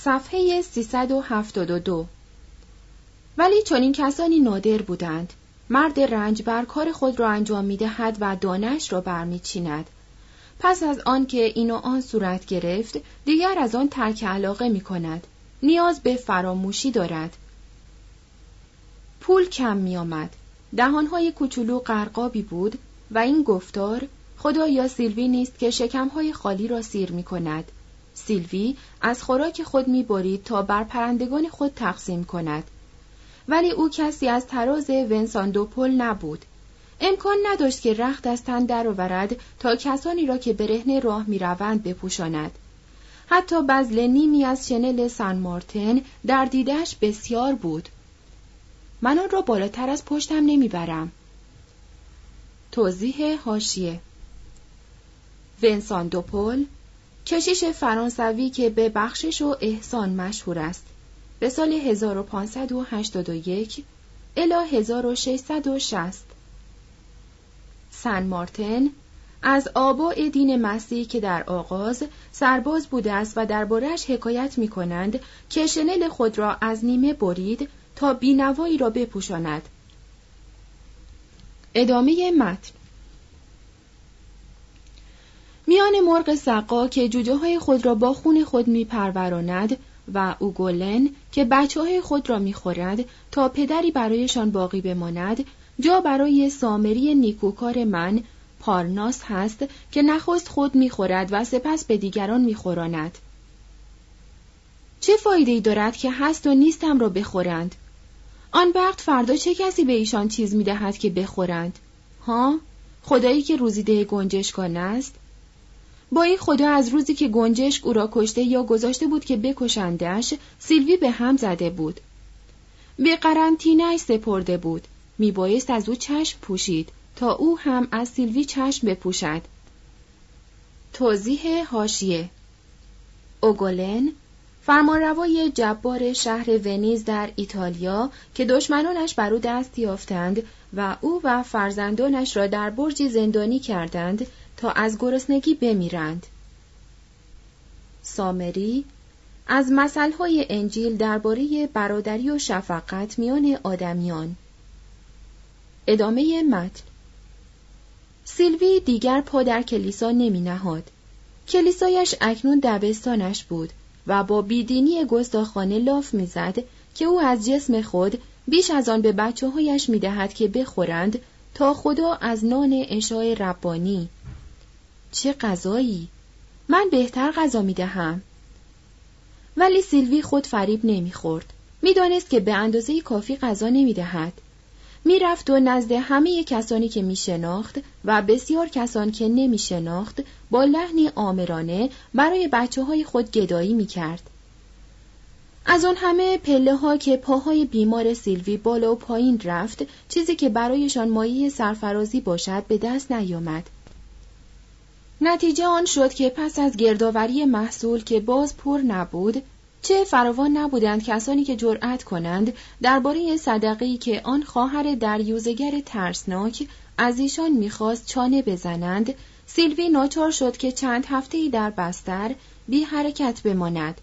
صفحه 372. ولی چنین کسانی نادر بودند. مرد رنجبر کار خود را انجام می‌دهد و دانه‌اش را برمی‌چیند. پس از آن که این و آن صورت گرفت، دیگر از آن ترک علاقه می‌کند. نیاز به فراموشی دارد. پول کم می‌آمد. دهان‌های کوچولو غرقابی بود و این گفتار خدایا سیلوی نیست که شکم‌های خالی را سیر می‌کند. سیلوی از خوراک خود می‌برید تا بر پرندگان خود تقسیم کند. ولی او کسی از طراز ونسان دو پل نبود. امکان نداشت که رخت از تن درآورد تا کسانی را که برهنه راه می‌روند بپوشاند. حتی بذل نیمی از شنل سن مارتن در دیده‌اش بسیار بود. من آن را بالاتر از پشتم نمیبرم. توضیح حاشیه: ونسان دو پل کشیش فرانسوی که به بخشش و احسان مشهور است. به سال 1581 الی 1660. سن مارتن از آباء دین مسیح که در آغاز سرباز بوده است و درباره‌اش حکایت می‌کنند که شنل خود را از نیمه برید تا بینوایی را بپوشاند. ادامه متن. میان مرغ سقا که جوجه‌های خود را با خون خود می‌پروراند و اوگولن که بچه‌های خود را می‌خورد تا پدری برایشان باقی بماند، جا برای سامری نیکوکار من پارناس هست که نخست خود می‌خورد و سپس به دیگران می‌خوراند. چه فایده‌ای دارد که هست و نیستم را بخورند؟ آن وقت فردا چه کسی به ایشان چیز می‌دهد که بخورند؟ ها؟ خدایی که روزیده گنجشکان است؟ با این خدا از روزی که گنجشک او را کشته یا گذاشته بود که بکشندش، سیلوی به هم زده بود. به قرنطینه‌اش سپرده بود. میبایست از او چشم پوشید تا او هم از سیلوی چشم بپوشد. توضیح حاشیه: اوگولن فرمانروای جبار شهر ونیز در ایتالیا که دشمنانش بر او دست یافتند و او و فرزندانش را در برجی زندانی کردند تا از گرسنگی بمیرند. سامری از مثل‌های انجیل درباره برادری و شفقت میان آدمیان. ادامه متن. سیلوی دیگر پا در کلیسا نمی نهاد. کلیسایش اکنون دبستانش بود و با بیدینی گستاخانه لاف می‌زد که او از جسم خود بیش از آن به بچه‌هایش می‌دهد که بخورند تا خدا از نان عشای ربانی. چه غذایی؟ من بهتر غذا می‌دهم. ولی سیلوی خود فریب نمی‌خورد. می‌دانست که به اندازه کافی غذا نمی‌دهد. می‌رفت و نزد همه کسانی که می‌شناخت و بسیار کسان که نمی‌شناخت با لحنی آمرانه برای بچه‌های خود گدایی می‌کرد. از آن همه پله‌ها که پاهای بیمار سیلوی بالا و پایین رفت، چیزی که برایشان مایه سرفرازی باشد به دست نیامد. نتیجه آن شد که پس از گردآوری محصول که باز پر نبود، چه فراوان نبودند کسانی که جرأت کنند درباره صدقه‌ای که آن خواهر دریوزه‌گر ترسناک از ایشان می‌خواست چانه بزنند. سیلوی ناچار شد که چند هفته‌ای در بستر بی حرکت بماند.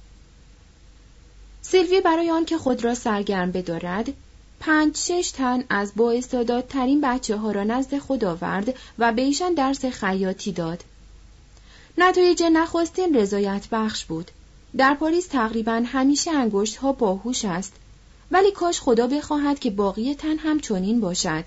سیلوی برای آن که خود را سرگرم بدارد 5-6 تن از بااستعدادترین بچه‌ها را نزد خود آورد و به ایشان درس خیاطی داد. نتایج نخستین رضایت بخش بود. در پاریس تقریباً همیشه انگشت‌ها باهوش است، ولی کاش خدا بخواهد که باقی تن هم چنین باشد.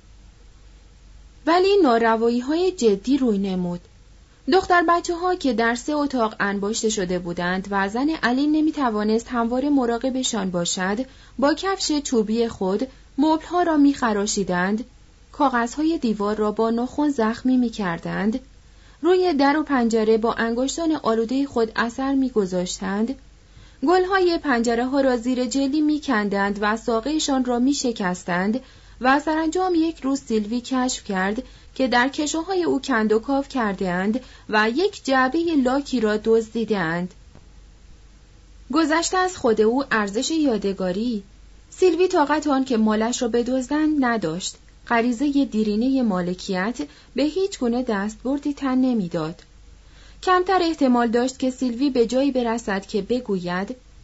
ولی ناروایی‌های جدی روی نمود. دختر بچه‌ها که در 3 اتاق انباشته شده بودند و زن علی نمی‌توانست همواره مراقبشان باشد، با کفش چوبی خود مبل‌ها را می‌خراشیدند، کاغذهای دیوار را با ناخن زخمی می‌کردند، روی در و پنجره با انگشتان آلوده خود اثر می‌گذاشتند، گل‌های پنجره‌ها را زیر جلی می‌کندند و ساقه‌شان را می‌شکستند و سرانجام یک روز سیلوی کشف کرد که در کشوهای او کند و کاو کرده‌اند و یک جعبه لاکی را دزدیده‌اند. گذشته از خود او ارزش یادگاری. سیلوی طاقت آن که مالش را بدزدند نداشت. غریزه دیرینه مالکیت به هیچ گونه دستبردی تن نمیداد. کمتر احتمال داشت که سیلوی به جایی برسد که بگوید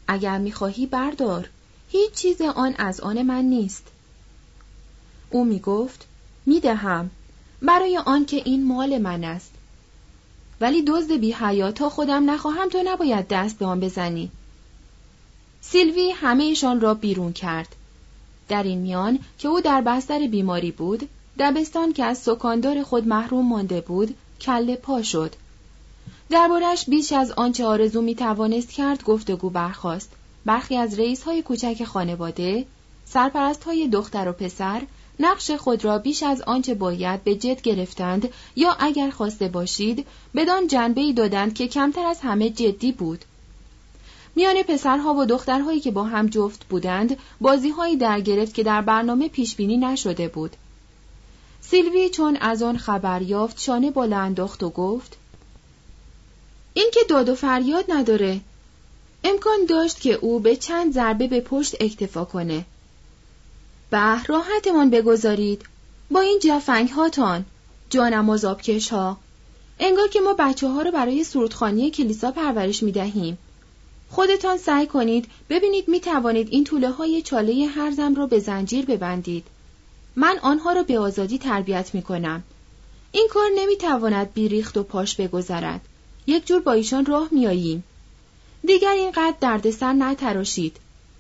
اگر می‌خواهی بردار، هیچ چیز آن از آن من نیست. او می‌گفت می‌دهم، برای آن که این مال من است. ولی دزد بی حیا تا خودم نخواهم تو نباید دست به آن بزنی. سیلوی همه ایشان را بیرون کرد. در این میان که او در بستر بیماری بود، دبستان که از سکاندار خود محروم مانده بود، کله پا شد. دربارش بیش از آنچه آرزو می توانست کرد گفتگو برخاست. برخی از رئیس‌های کوچک خانواده، سرپرست‌های دختر و پسر، نقش خود را بیش از آنچه باید به جد گرفتند یا اگر خواسته باشید بدان جنبه‌ای دادند که کمتر از همه جدی بود. میان پسرها و دخترهایی که با هم جفت بودند بازی‌هایی در گرفت که در برنامه پیشبینی نشده بود. سیلوی چون از آن خبر یافت شانه بالا انداخت و گفت این که داد و فریاد نداره. امکان داشت که او به چند ضربه به پشت اکتفا کنه. به راحتمان بگذارید با این جفنگ هاتان، جانم و زابکش ها. انگار که ما بچه ها رو برای سرودخوانی کلیسا پرورش می دهیم. خودتان سعی کنید ببینید می توانید این توله های چاله هرزم را به زنجیر ببندید. من آنها را به آزادی تربیت می کنم. این کار نمی تواند بی ریخت و پاش بگذرد. یک جور با ایشان راه می آییم. دیگر اینقدر دردسر نتراشید.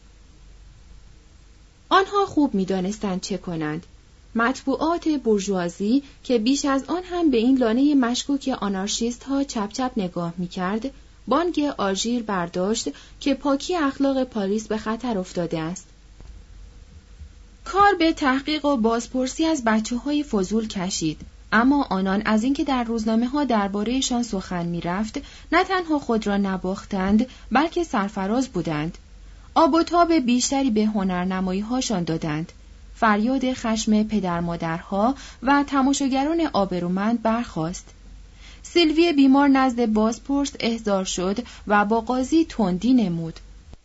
آنها خوب می دانستند چه کنند. مطبوعات بورژوازی که بیش از آن هم به این لانه مشکوک آنارشیست ها چپ چپ نگاه می کرد، بانگ آژیر برداشت که پاکی اخلاق پاریس به خطر افتاده است. کار به تحقیق و بازپرسی از بچه‌های فضول کشید، اما آنان از اینکه در روزنامه‌ها درباره‌شان سخن می‌رفت، نه تنها خود را نباختند، بلکه سرفراز بودند. آب و تاب بیشتری به هنرنمایی‌هاشان دادند. فریاد خشم پدر مادرها و تماشاگران آبرومند برخاست. سیلوی بیمار نزد بازپرس احضار شد و با قاضی تندی نمود.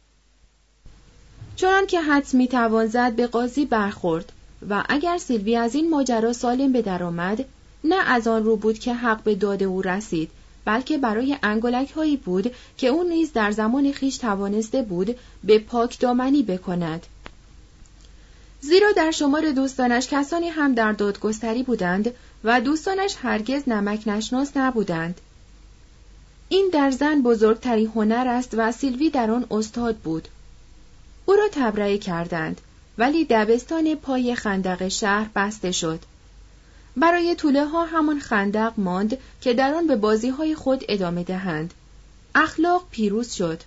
چنان که حدس می‌توان زد به قاضی برخورد و اگر سیلوی از این ماجرا سالم به در آمد، نه از آن رو بود که حق به داد او رسید، بلکه برای انگولک‌هایی بود که او نیز در زمان خیش توانسته بود به پاک دامنی بکند. زیرا در شمار دوستانش کسانی هم در دادگستری بودند و دوستانش هرگز نمک نشناس نبودند. این در زن بزرگترین هنر است و سیلوی در آن استاد بود. او را تبرئه کردند، ولی دبستان پای خندق شهر بسته شد. برای توله ها همان خندق ماند که در آن به بازی های خود ادامه دهند. اخلاق پیروز شد.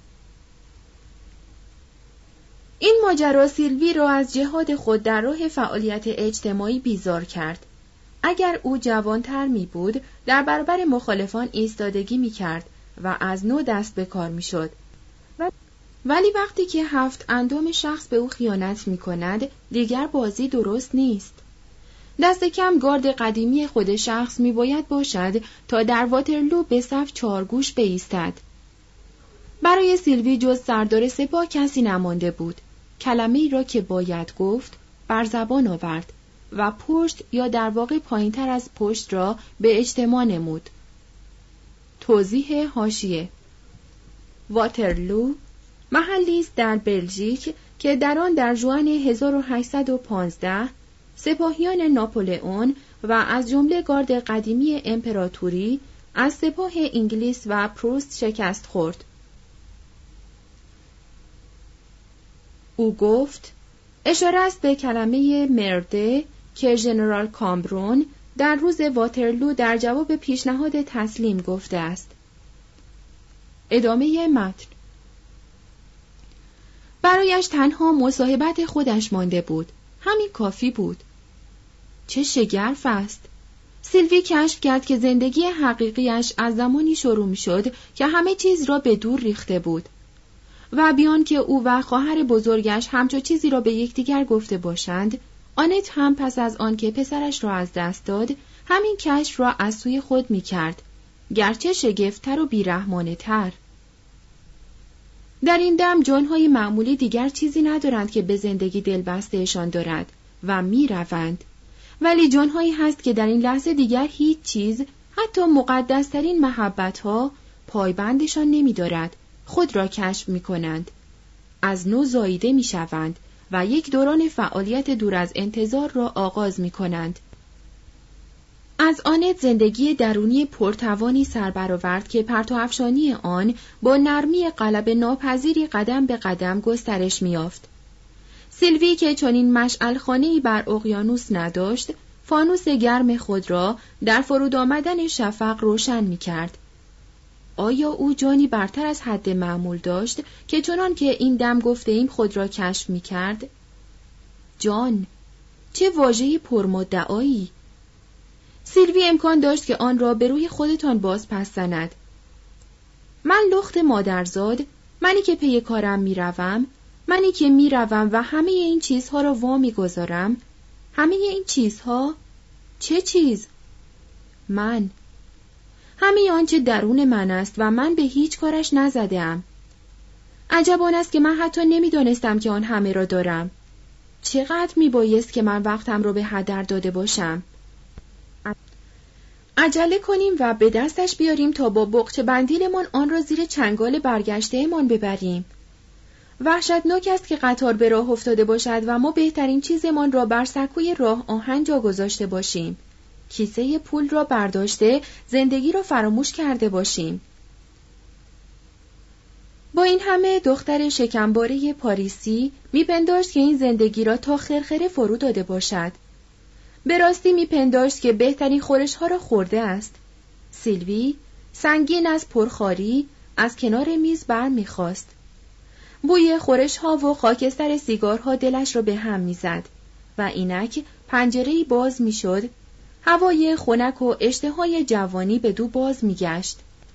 این ماجرا سیلوی را از جهاد خود در راه فعالیت اجتماعی بیزار کرد. اگر او جوانتر می بود، در برابر مخالفان ایستادگی می کرد و از نو دست به کار می شد. ولی وقتی که 7 اندام شخص به او خیانت می کند، دیگر بازی درست نیست. دست کم گارد قدیمی خود شخص می باید باشد تا در واترلو به صف 4 گوش بایستد. برای سیلوی جز سردار سپاه کسی نمانده بود. کلمه‌ای را که باید گفت بر زبان آورد و پشت یا در واقع پایین‌تر از پشت را به اجتماع نمود. توضیح حاشیه: واترلو محلی است در بلژیک که در آن در ژوئن 1815 سپاهیان ناپلئون و از جمله گارد قدیمی امپراتوری از سپاه انگلیس و پروست شکست خورد. او گفت اشاره است به کلمه مرده که ژنرال کامبرون در روز واترلو در جواب پیشنهاد تسلیم گفته است. ادامه متن. برایش تنها مصاحبت خودش مانده بود. همین کافی بود. چه شگرف است! سیلوی کشف کرد که زندگی حقیقیش از زمانی شروع می شد که همه چیز را به دور ریخته بود و بیان که او و خواهر بزرگش همچو چیزی را به یکدیگر گفته باشند، آنت هم پس از آن که پسرش را از دست داد، همین کشف را از سوی خود می کرد، گرچه شگفت‌تر و بیرحمانه‌تر. در این دم جان‌های معمولی دیگر چیزی ندارند که به زندگی دلبسته‌شان دارد و می روند. ولی جان‌هایی هست که در این لحظه دیگر هیچ چیز، حتی مقدس‌ترین محبت‌ها، پایبندشان نمی‌دارد، خود را کشف می‌کنند از نو زاییده می شوند و یک دوران فعالیت دور از انتظار را آغاز می کنند. از آنت زندگی درونی پرتوانی سربرآورد که پرتوافشانی آن با نرمی غلب ناپذیری قدم به قدم گسترش می‌یافت. سیلوی که چنین مشعل‌خانه‌ای بر اقیانوس نداشت، فانوس گرم خود را در فرود آمدن شفق روشن می‌کرد. آیا او جانی برتر از حد معمول داشت که چنان که این دم گفته‌ایم خود را کشف می‌کرد؟ جان، چه واژه‌ی پرمدعایی! سیلوی امکان داشت که آن را به روی خودتان باز پس زند. من لخت مادرزاد، منی که پی کارم میروم، منی که میروم و همه این چیزها را وا میگذارم. همه این چیزها؟ چه چیز؟ من. همه آنچه درون من است و من به هیچ کارش نزدم. عجب آن است که من حتی نمیدانستم که آن همه را دارم. چقدر میبایست که من وقتم را به هدر داده باشم. عجله کنیم و به دستش بیاریم تا با بقچه بندیلمان آن را زیر چنگال برگشتهمان ببریم. وحشتناک است که قطار به راه افتاده باشد و ما بهترین چیزمان را بر سکوی راه آهن جا گذاشته باشیم. کیسه پول را برداشته زندگی را فراموش کرده باشیم. با این همه دختر شکمباره پاریسی میپنداشت که این زندگی را تا خرخره فرو داده باشد. به راستی میپنداشت که بهترین خورش‌ها را خورده است. سیلوی سنگین از پرخواری از کنار میز بر میخواست. بوی خورش‌ها و خاکستر سیگارها دلش را به هم میزد و اینک پنجره‌ای باز میشد، هوای خنک و اشتهای جوانی به دو باز میگشت.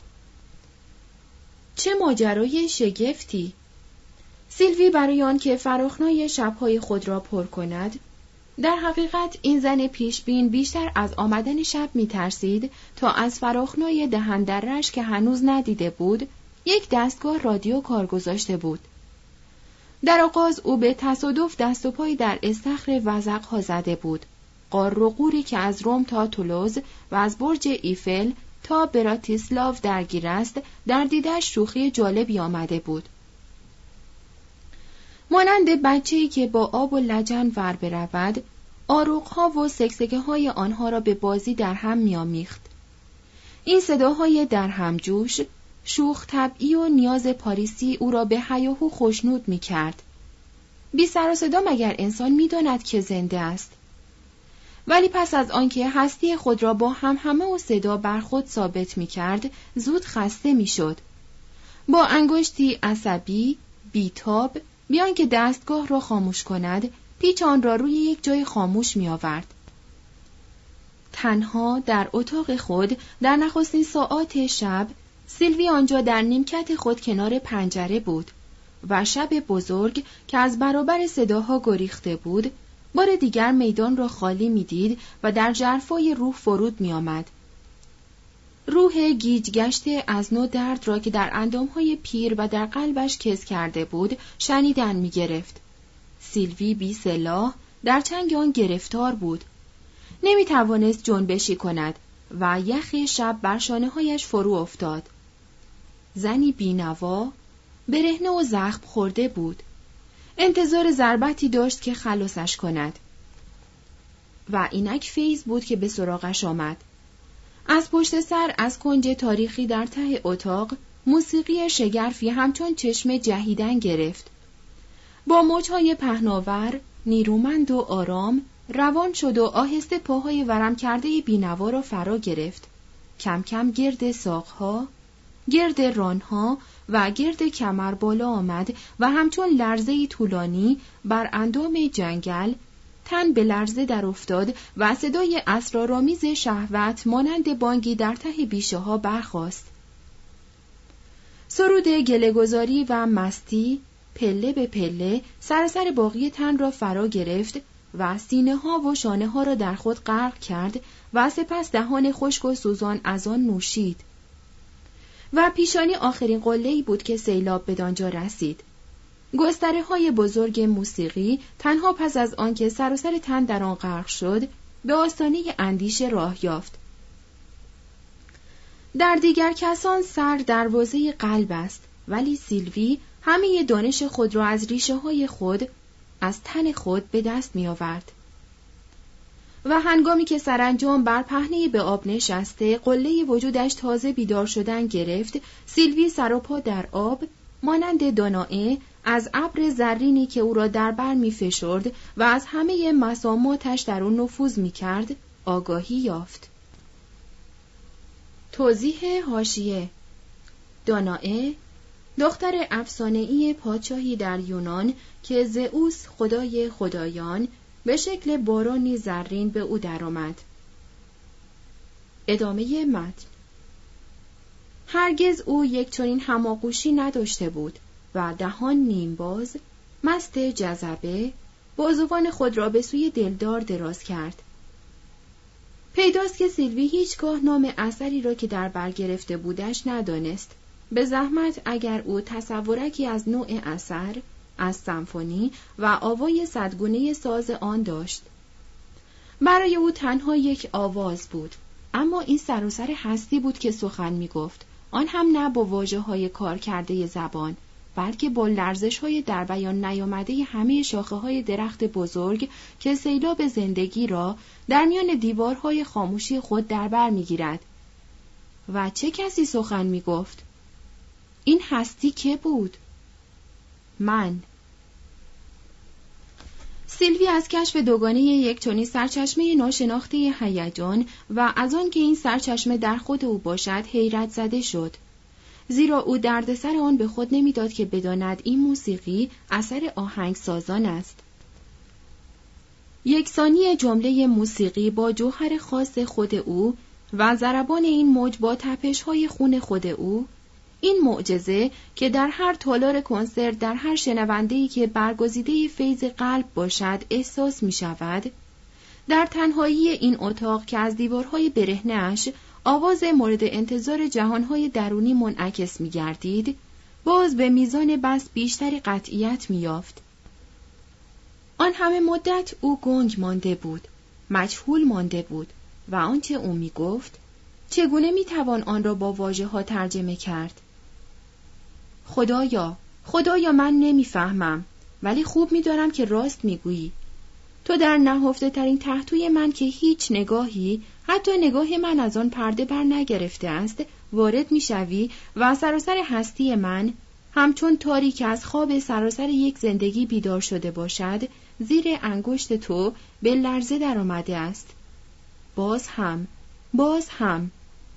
چه ماجرای شگفتی! سیلوی برای آن که فراخنای شب‌های خود را پر کند، در حقیقت این زن پیشبین بیشتر از آمدن شب می‌ترسید تا از فراخنای دهندرش که هنوز ندیده بود، یک دستگاه رادیو کار گذاشته بود. در آغاز او به تصادف دست و پای در استخر وزغ‌ها زده بود. غار و غوری که از روم تا تولوز و از برج ایفل تا براتیسلاو درگیر است، در دیدش شوخی جالبی آمده بود. مانند بچه‌ای که با آب و لجن ور برود، آروغ‌ها و سکسکه‌های آنها را به بازی در هم می‌آمیخت. این صداهای در هم جوش، شوخ طبعی و نیاز پاریسی او را به هیاهو خوشنود می‌کرد. بی سر و صدا مگر انسان می‌داند که زنده است؟ ولی پس از آنکه هستی خود را با همهمه و صدا بر خود ثابت می‌کرد، زود خسته می‌شد. با انگشتی عصبی، بیتاب، بیان که دستگاه را خاموش کند، پیچ آن را روی یک جای خاموش می آورد. تنها در اتاق خود در نخستین ساعات شب، سیلوی آنجا در نیمکت خود کنار پنجره بود و شب بزرگ که از برابر صداها گریخته بود، بار دیگر میدان را خالی می دید و در ژرفای روح فرود می آمد. روح گیج گشته از نو درد را که در اندامهای پیر و در قلبش کز کرده بود شنیدن می گرفت. سیلوی بی سلاح در چنگ آن گرفتار بود. نمی توانست جنبشی کند و یخ شب بر شانه‌هایش فرو افتاد. زنی بینوا، برهنه و زخم خورده بود. انتظار ضربتی داشت که خلاصش کند. و اینک فیض بود که به سراغش آمد. از پشت سر از کنج تاریخی در ته اتاق موسیقی شگرفی همچون چشمه جهیدن گرفت. با موجهای پهناور، نیرومند و آرام روان شد و آهسته پاهای ورم کرده بینوا را فرا گرفت. کم کم گرد ساقها، گرد رانها و گرد کمر بالا آمد و همچون لرزه‌ای طولانی بر اندام جنگل تن به لرزه در افتاد و صدای اسرارآمیز شهوت مانند بانگی در ته بیشه ها برخاست. سرود گله‌گذاری و مستی پله به پله سراسر باقی تن را فرا گرفت و سینه ها و شانه ها را در خود غرق کرد و سپس دهان خشک و سوزان از آن نوشید. و پیشانی آخرین قله‌ای بود که سیلاب بدانجا رسید. گستره‌های بزرگ موسیقی تنها پس از آنکه سراسر تن در آن غرق شد، به آستانه اندیشه راه یافت. در دیگر کسان سر دروازه قلب است، ولی سیلوی همه دانش خود را از ریشه های خود، از تن خود به دست می آورد. و هنگامی که سرانجام بر پهنه به آب نشسته قله وجودش تازه بیدار شدن گرفت، سیلوی سر و پا در آب مانند دانائه از ابر زرینی که او را در بر می فشرد و از همه مساماتش در او نفوذ می کرد آگاهی یافت. توضیح حاشیه: دانائه دختر افسانه‌ای پادشاهی در یونان که زئوس خدای خدایان به شکل بارانی زرین به او درآمد. ادامه متن. هرگز او یک چنین هماغوشی نداشته بود و دهان نیم باز، مست جذبه، بازوان خود را به سوی دلدار دراز کرد. پیداست که سیلوی هیچگاه نام اثری را که در بر گرفته بودش ندانست. به زحمت اگر او تصورکی از نوع اثر، از سمفونی و آوای صدگونه ساز آن داشت. برای او تنها یک آواز بود، اما این سراسر هستی بود که سخن می گفت، آن هم نه با واژه‌های کار کرده زبان، بلکه با لرزش‌های در بیان نیامده همه شاخه‌های درخت بزرگ که سیلاب زندگی را در میان دیوارهای خاموشی خود در بر می‌گیرد. و چه کسی سخن می‌گفت؟ این هستی که بود؟ من. سیلوی از کشف دوگانه یک چنین سرچشمه ناشناخته هیجان و از آن که این سرچشمه در خود او باشد حیرت زده شد، زیرا او دردسر آن به خود نمیداد که بداند این موسیقی اثر آهنگسازان است. یکسانی جمله موسیقی با جوهر خاص خود او و ضربان این موج با تپش‌های خون خود او، این معجزه که در هر تالار کنسرت در هر شنونده‌ای که برگزیده فیض قلب باشد احساس می شود، در تنهایی این اتاق که از دیوارهای برهنه‌اش آواز مورد انتظار جهانهای درونی منعکس می گردید، باز به میزان بس بیشتری قطعیت می یافت. آن همه مدت او گنگ مانده بود، مجهول مانده بود و آنچه او می گفت چگونه می توان آن را با واژه‌ها ترجمه کرد؟ خدایا من نمیفهمم، ولی خوب می‌دانم که راست می‌گویی. تو در نهفته ترین تحتوی من که هیچ نگاهی، حتی نگاه من از آن پرده بر نگرفته است، وارد می‌شوی و سراسر هستی من، همچون تاری که از خواب سراسر یک زندگی بیدار شده باشد، زیر انگشت تو به لرزه در آمده است. باز هم.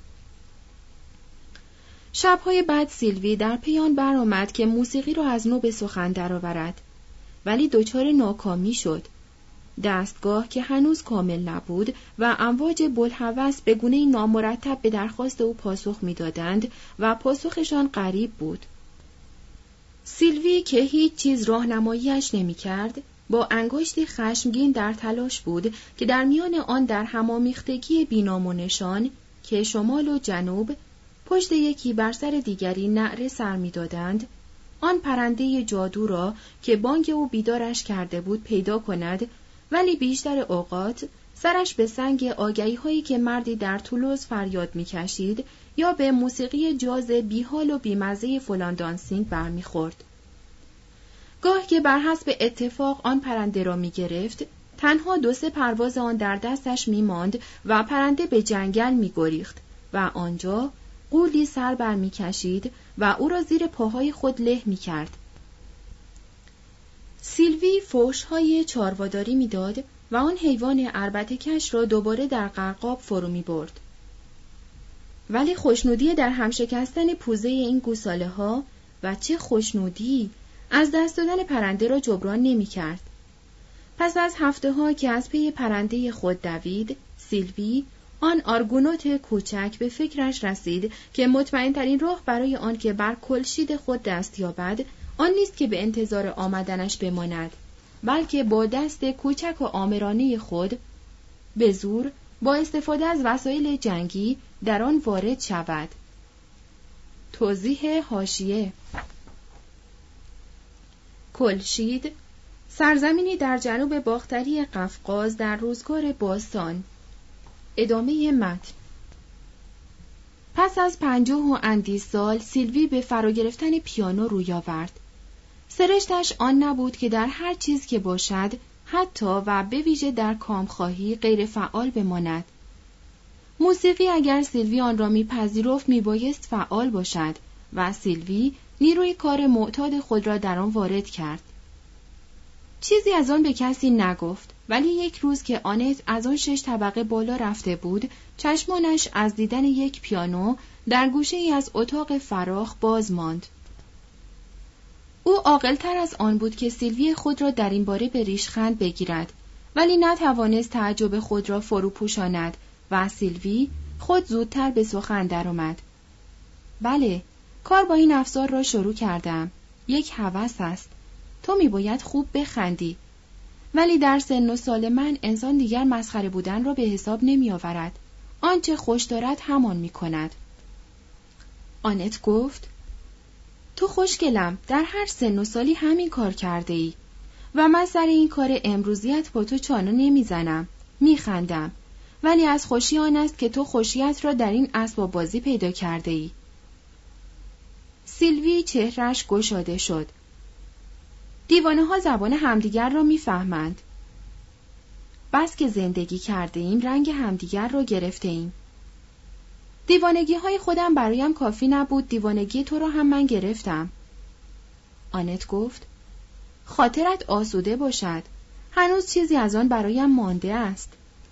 شب‌های بعد سیلوی در پیان برآمد که موسیقی را از نو به سخن درآورد، ولی دچار ناکامی شد. دستگاه که هنوز کامل نبود و امواج بوالهوس به گونه‌ای نامرتب به درخواست او پاسخ می‌دادند و پاسخشان غریب بود. سیلوی که هیچ چیز راهنمایی‌اش نمی‌کرد، با انگشتی خشمگین در تلاش بود که در میان آن در همامیختگی بی‌نام و نشان که شمال و جنوب پشت یکی بر سر دیگری نعره سر می‌دادند، آن پرنده جادو را که بانگ او بیدارش کرده بود پیدا کند، ولی بیشتر اوقات سرش به سنگ آگهی‌هایی که مردی در تولوز فریاد می‌کشید یا به موسیقی جاز بیحال و بیمزه فلان دانسینگ برمی‌خورد. گاه که بر حسب اتفاق آن پرنده را می‌گرفت، تنها 2-3 پرواز آن در دستش می‌ماند و پرنده به جنگل می‌گریخت و آنجا غولی سر بر می‌کشید و او را زیر پاهای خود له می‌کرد. سیلوی فحش‌های چارواداری می‌داد و آن حیوان عربده‌کش را دوباره در غرقاب فرو می‌برد. ولی خوشنودی در هم شکستن پوزه این گوساله‌ها، و چه خوشنودی، از دست دادن پرنده را جبران نمی‌کرد. پس از هفته‌ها که از پی پرنده خود دوید، سیلوی آن آرگونوت کوچک به فکرش رسید که مطمئن‌ترین راه برای آن که بر کلشید خود دست یابد آن نیست که به انتظار آمدنش بماند، بلکه با دست کوچک و آمرانه خود به زور با استفاده از وسایل جنگی در آن وارد شود. توضیح حاشیه: کلشید سرزمینی در جنوب باختری قفقاز در روزگار باستان. ادامه متن. پس از 50 و اندی سال سیلوی به فرا گرفتن پیانو روی آورد سرشتش آن نبود که در هر چیز که باشد، حتی و به ویژه در کامخواهی غیر فعال بماند. موسیقی اگر سیلوی آن را میپذیرفت میبایست فعال باشد و سیلوی نیروی کار معتاد خود را در آن وارد کرد. چیزی از آن به کسی نگفت، ولی یک روز که آنت از آن 6 طبقه بالا رفته بود، چشمانش از دیدن یک پیانو در گوشه‌ای از اتاق فراخ باز ماند. او عاقل‌تر از آن بود که سیلوی خود را در این باره به ریشخند بگیرد، ولی نتوانست تعجب خود را فرو پوشاند و سیلوی خود زودتر به سخن درآمد. بله، کار با این افزار را شروع کردم. یک هوس است. تو میباید خوب بخندی. ولی در سن و سال من انسان دیگر مسخره بودن را به حساب نمی آورد. آنچه خوش دارد همان می کند. آنت گفت: تو خوشگلم، در هر سن و سالی همین کار کرده ای و من سر این کار امروزیت با تو چانه نمی زنم. می خندم. ولی از خوشی آن است که تو خوشیت را در این اسباب بازی پیدا کرده ای. سیلوی چهرش گشاده شد. دیوانه ها زبان همدیگر را میفهمند. بس که زندگی کرده ایم رنگ همدیگر را گرفته ایم. دیوانگی های خودم برایم کافی نبود، دیوانگی تو را هم من گرفتم. آنت گفت: خاطرت آسوده باشد. هنوز چیزی از آن برایم مانده است.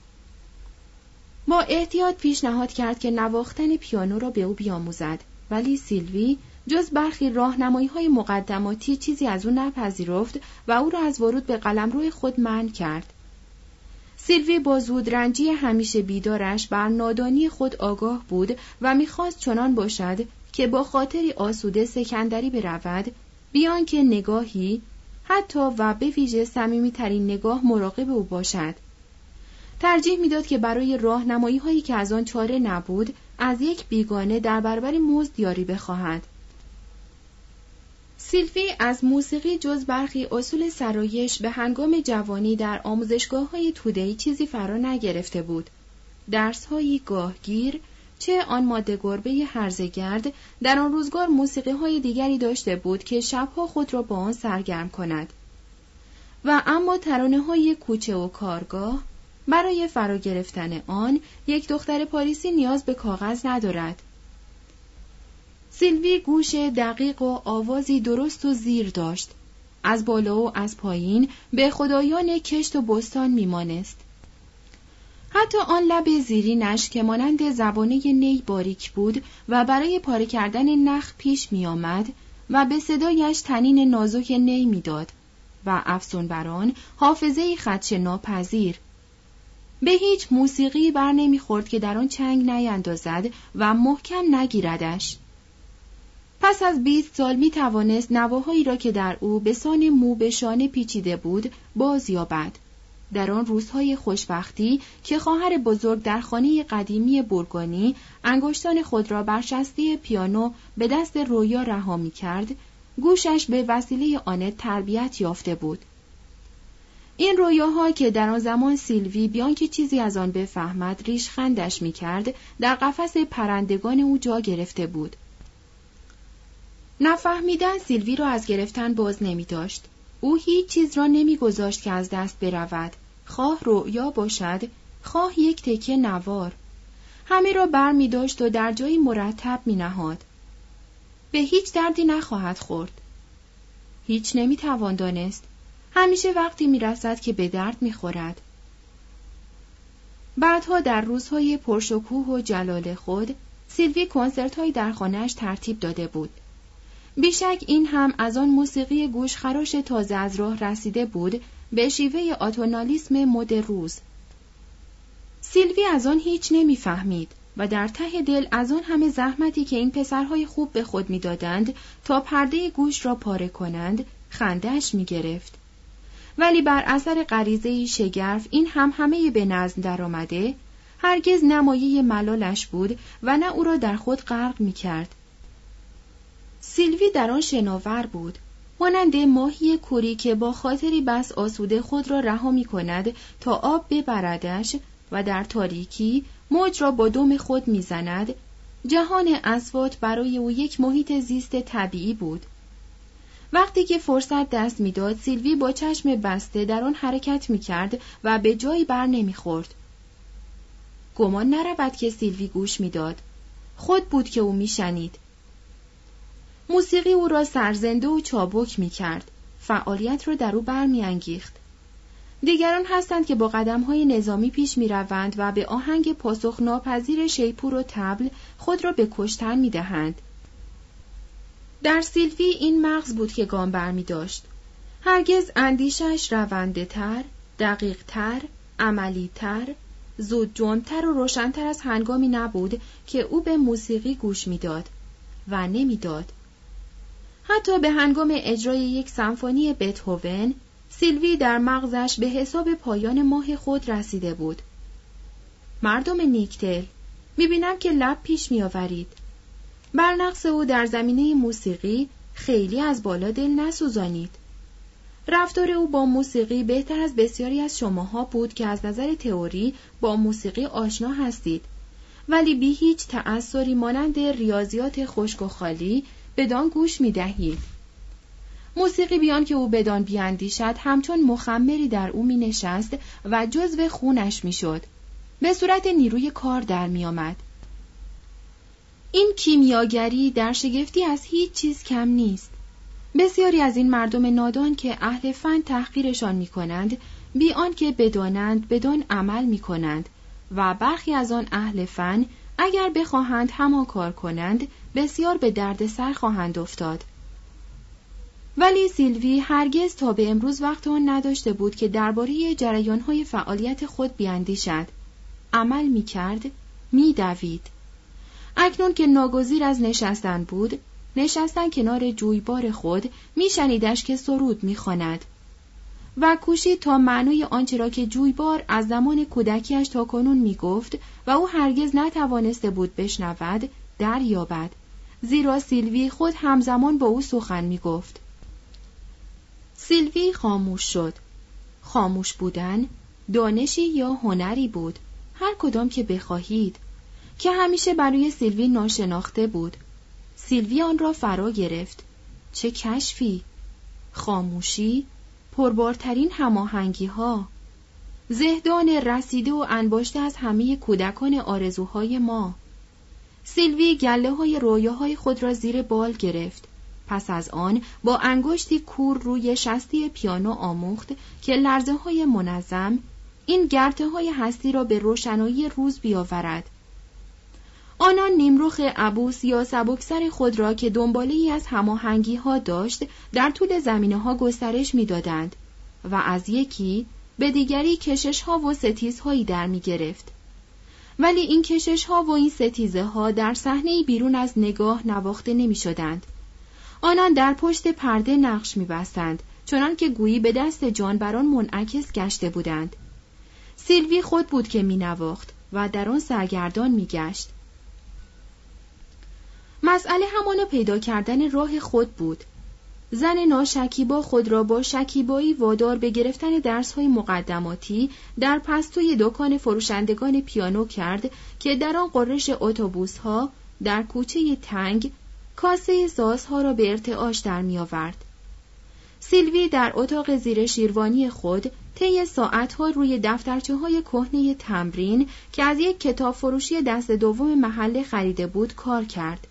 با احتیاط پیشنهاد کرد که نواختن پیانو را به او بیاموزد، ولی سیلوی جز برخی راهنمایی‌های مقدماتی چیزی از او نپذیرفت و او را از ورود به قلمرو خود منع کرد. سیلوی با زودرنجی همیشه بیدارش بر نادانی خود آگاه بود و می‌خواست چنان باشد که با خاطری آسوده سکندری برود، بیان که نگاهی، حتی و به ویژه صمیمی‌ترین نگاه مراقب او باشد. ترجیح می‌داد که برای راهنمایی‌هایی که از آن چاره نبود، از یک بیگانه در برابر مزد یاری بخواهد. سیلوی از موسیقی جز برخی اصول سرایش به هنگام جوانی در آموزشگاه‌های توده‌ای چیزی فرا نگرفته بود. درس‌هایی گاهگیر، چه آن ماده گربه هرزگرد در آن روزگار موسیقی‌های دیگری داشته بود که شب‌ها خود را با آن سرگرم کند. و اما ترانه‌های کوچه و کارگاه، برای فرا گرفتن آن یک دختر پاریسی نیاز به کاغذ ندارد. سیلوی گوش دقیق و آوازی درست و زیر داشت. از بالا و از پایین به خدایان کشت و بستان میمانست. حتی آن لب زیرینش که مانند زبانه نی باریک بود و برای پاره کردن نخ پیش می آمد و به صدایش طنین نازک نی می داد و افسون بران حافظه‌ای خدشه ناپذیر. به هیچ موسیقی بر نمی خورد که در آن چنگ نیندازد و محکم نگیردش. پس از 20 سال می توانست نواهایی را که در او به سان مو به شانه پیچیده بود باز یابد. در آن روزهای خوشبختی که خواهر بزرگ در خانه قدیمی بورگونی انگشتان خود را بر شسته پیانو به دست رویا رها می کرد، گوشش به وسیله آنت تربیت یافته بود. این رویاها که در آن زمان سیلوی بیان که چیزی از آن بفهمد ریشخندش می کرد، در قفس پرندگان او جا گرفته بود. نفهمیدن سیلوی را از گرفتن باز نمی داشت. او هیچ چیز را نمی گذاشت که از دست برود، خواه رؤیا باشد، خواه یک تکه نوار. همه را بر می داشت و در جایی مرتب می نهاد. به هیچ دردی نخواهد خورد. هیچ نمی توان دانست. همیشه وقتی می رسد که به درد می خورد. بعدها در روزهای پرشکوه و جلال خود، سیلوی کنسرت‌هایی در خانه‌اش ترتیب داده بود. بیشک این هم از آن موسیقی گوشخراش تازه از راه رسیده بود به شیوه آتونالیسم مد روز. سیلوی از آن هیچ نمی‌فهمید و در ته دل از آن همه زحمتی که این پسرهای خوب به خود می‌دادند تا پرده گوش را پاره کنند خنده‌اش می‌گرفت. ولی بر اثر غریزه‌ای شگرف این همه به نظم درآمده هرگز نمایه ملالش بود و نه او را در خود غرق می‌کرد. سیلوی در آن شناور بود، مانند ماهی کوری که با خاطری بس آسوده خود را رها می‌کند تا آب ببردش و در تاریکی موج را با دم خود می‌زند. جهان اصوات برای او یک محیط زیست طبیعی بود وقتی که فرصت دست می‌داد، سیلوی با چشم بسته در آن حرکت می‌کرد و به جایی بر نمی‌خورد. گمان نرود که سیلوی گوش می‌داد. خود بود که او می‌شنید. موسیقی او را سرزنده و چابک می‌کرد. فعالیت را در او برمی‌انگیخت. دیگران هستند که با قدم‌های نظامی پیش می‌روند و به آهنگ پاسخ ناپذیر شیپور و طبل خود را به کشتن می‌دهند. در سیلوی این مغز بود که گام برمی‌داشت. هرگز اندیشش رونده‌تر، دقیق‌تر، عملی‌تر، زود جنب‌تر و روشن‌تر از هنگامی نبود که او به موسیقی گوش می‌داد و نمی‌داد. حتی به هنگام اجرای یک سمفونی بتهوون، سیلوی در مغزش به حساب پایان ماه خود رسیده بود. مردم نیکتل، می‌بینم که لب پیش می‌آورید. برنقص او در زمینه موسیقی خیلی از بالا دل نسوزانید. رفتار او با موسیقی بهتر از بسیاری از شماها بود که از نظر تئوری با موسیقی آشنا هستید، ولی بی هیچ تأثری مانند ریاضیات خشک و خالی بدان گوش می‌دهید. موسیقی بیان که او بدان بیاندیشد همچون مخمری در او می‌نشست و جزو خونش می‌شد. به صورت نیروی کار در می‌آمد. این کیمیاگری در شگفتی از هیچ چیز کم نیست. بسیاری از این مردم نادان که اهل فن تحقیرشان می‌کنند، بی آنکه بدانند بدان عمل می‌کنند و برخی از آن اهل فن اگر بخواهند همان کار کنند بسیار به دردسر خواهند افتاد. ولی سیلوی هرگز تا به امروز وقت آن نداشته بود که درباره جریان‌های فعالیت خود بیاندیشد. عمل می‌کرد، می‌دوید. اکنون که ناگزیر از نشستن بود، نشستن کنار جویبار خود، میشنیدش که سرود میخواند و کوشید تا معنای آنچه را که جویبار از زمان کودکیش تا کنون میگفت و او هرگز نتوانسته بود بشنود دریابد، زیرا سیلوی خود همزمان با او سخن میگفت. سیلوی خاموش شد. خاموش بودن دانشی یا هنری بود، هر کدام که بخواهید، که همیشه برای سیلوی ناشناخته بود. سیلوی آن را فرا گرفت. چه کشفی! خاموشی، پربارترین هماهنگی ها، زهدان رسیده و انباشته از همه کودکان آرزوهای ما. سیلوی گله های رویاهای خود را زیر بال گرفت. پس از آن با انگشتی کور روی شستی پیانو آموخت که لرزه های منظم این گرته های هستی را به روشنایی روز بیاورد. آنان نیمرخ عبوس یا سبکسر خود را که دنباله‌ای از هماهنگی ها داشت در طول زمینه ها گسترش می دادند و از یکی به دیگری کشش ها و ستیز هایی در می گرفت. ولی این کشش ها و این ستیزه ها در صحنه‌ای بیرون از نگاه نواخته نمی شدند. آنان در پشت پرده نقش می بستند، چنان که گویی به دست جان بر آن منعکس گشته بودند. سیلوی خود بود که می نواخت و در آن سرگردان می گشت. مسئله همانا پیدا کردن راه خود بود. زن ناشکیبا خود را با شکیبایی وادار به گرفتن درس‌های مقدماتی در پستوی دکان فروشندگان پیانو کرد که در آن قررش اتوبوس‌ها در کوچه تنگ کاسه سازها را به ارتعاش در می‌آورد. سیلوی در اتاق زیر شیروانی خود طی ساعت‌ها روی دفترچه‌های کهنه تمرین که از یک کتاب فروشی دست دوم محله خریده بود کار کرد.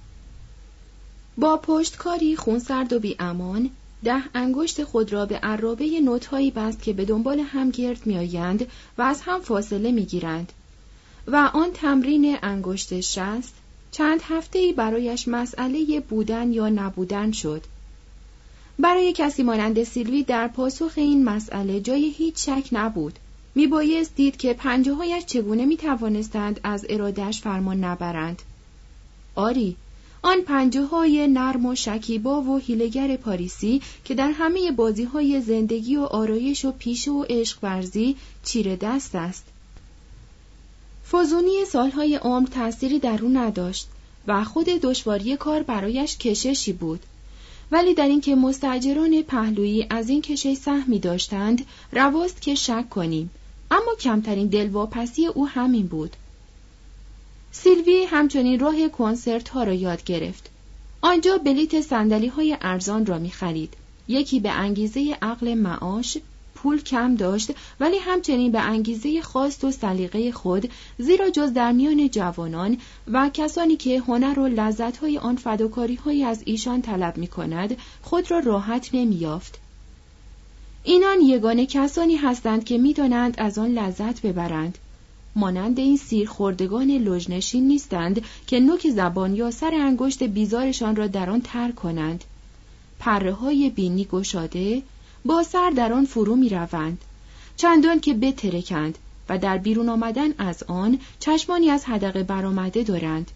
با پشتکاری خونسرد و بی امان 10 انگشت خود را به عرابه نوت‌هایی بست که به دنبال هم گرد می‌آیند و از هم فاصله می‌گیرند و آن تمرین انگشت 60 چند هفته‌ای برایش مسئله بودن یا نبودن شد. برای کسی مانند سیلوی در پاسخ این مسئله جای هیچ شک نبود. میبایست دید که پنجه‌هایش چگونه میتوانستند از اراده‌اش فرمان نبرند. آری، آن پنجه‌های نرم و شکیبا و حیله‌گر پاریسی که در همه بازی‌های زندگی و آرایش و پیشه و عشق ورزی چیره دست است. فزونی سالهای عمر تأثیری در او نداشت و خود دشواری کار برایش کششی بود. ولی در اینکه مستاجران پهلویی از این کشش سهمی داشتند رواست که شک کنیم، اما کمترین دلواپسی او همین بود. سیلوی همچنین راه کنسرت ها را یاد گرفت. آنجا بلیت صندلی‌های ارزان را می‌خرید. یکی به انگیزه عقل معاش، پول کم داشت ولی همچنین به انگیزه خواست و سلیقه خود، زیرا جز در میان جوانان و کسانی که هنر و لذت‌های آن فداکاری‌های از ایشان طلب می‌کند خود را راحت نمی‌یافت. اینان یگانه کسانی هستند که می‌دانند از آن لذت ببرند. مانند این سیرخوردگان لجنشین نیستند که نوک زبان یا سر انگشت بیزارشان را در آن تر کنند. پره‌های بینی گشاده با سر در آن فرو می‌روند، چندان که بترکند و در بیرون آمدن از آن چشمانی از حدقه برآمده دارند.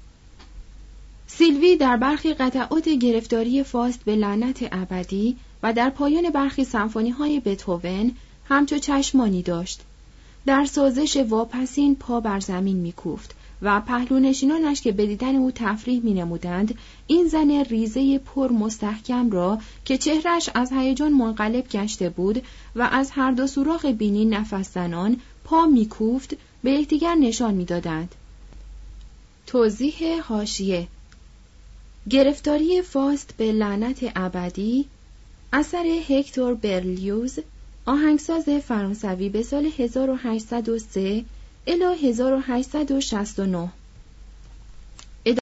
سیلوی در برخی قطعات گرفتاری فاست به لعنت ابدی و در پایان برخی سمفونی‌های بتهوون همچو چشمانی داشت. در سازش واپسین پا بر زمین می‌کوفت و پهلونشینانش که به دیدن او تفریح می‌نمودند این زن ریزه پر مستحکم را که چهرهش از هیجان منقلب گشته بود و از هر دو سوراخ بینی نفس زنان پا می‌کوفت به یکدیگر نشان می‌دادند. توضیح حاشیه: گرفتاری فاست به لعنت ابدی اثر هکتور برلیوز، آهنگساز فرانسوی، به سال 1803 الی 1869.